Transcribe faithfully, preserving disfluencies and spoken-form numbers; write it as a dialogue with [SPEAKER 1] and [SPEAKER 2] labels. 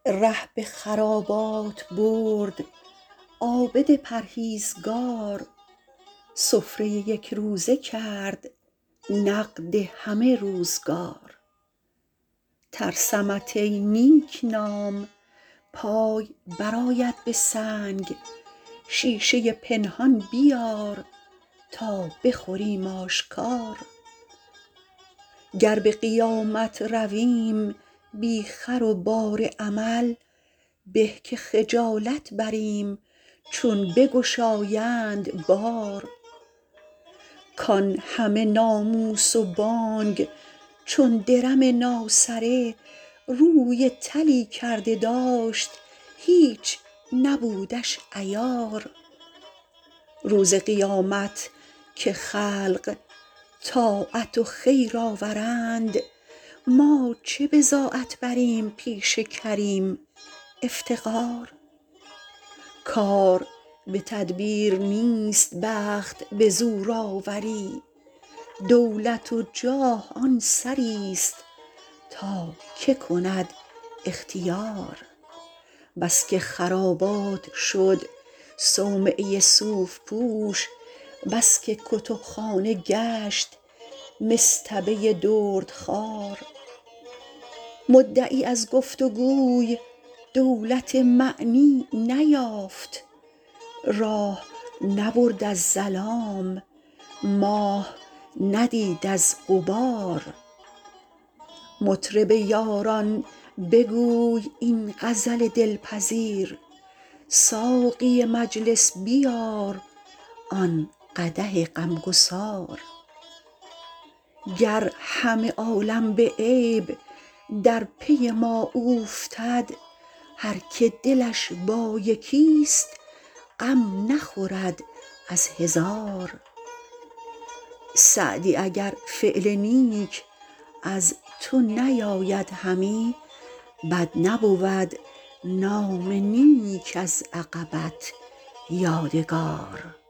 [SPEAKER 1] ره به خرابات برد عابد پرهیزگار، سفره یک روزه کرد نقد همه روزگار. ترسمت ای نیک نام پای برآید به سنگ، شیشه پنهان بیار تا بخوریم آشکار. گر به قیامت رویم بی خر و بار عمل، به که خجالت بریم چون بگشایند بار. کان همه ناموس و بانگ چون درم ناسره، روی تلی کرده داشت هیچ نبودش عیار. روز قیامت که خلق طاعت و خیر آورند، ما چه بضاعت بریم پیش کریم افتقار. کار به تدبیر نیست بخت به زورآوری، دولت و جاه آن سریست تا که کند اختیار. بس که خرابات شد صومعه صوف پوش، بس که کتبخانه گشت مصطبه دردخوار. مدعی از گفت و گوی دولت معنی نیافت، راه نبرد از ظلام ماه ندید از غبار. مطرب یاران بگوی این غزل دلپذیر، ساقی مجلس بیار آن قدح غمگسار. گر همه عالم به عیب در پی ما اوفتد، هر که دلش با یکیست غم نخورد از هزار. سعدی اگر فعل نیک از تو نیاید همی، بد نبود نام نیک از عقبت یادگار.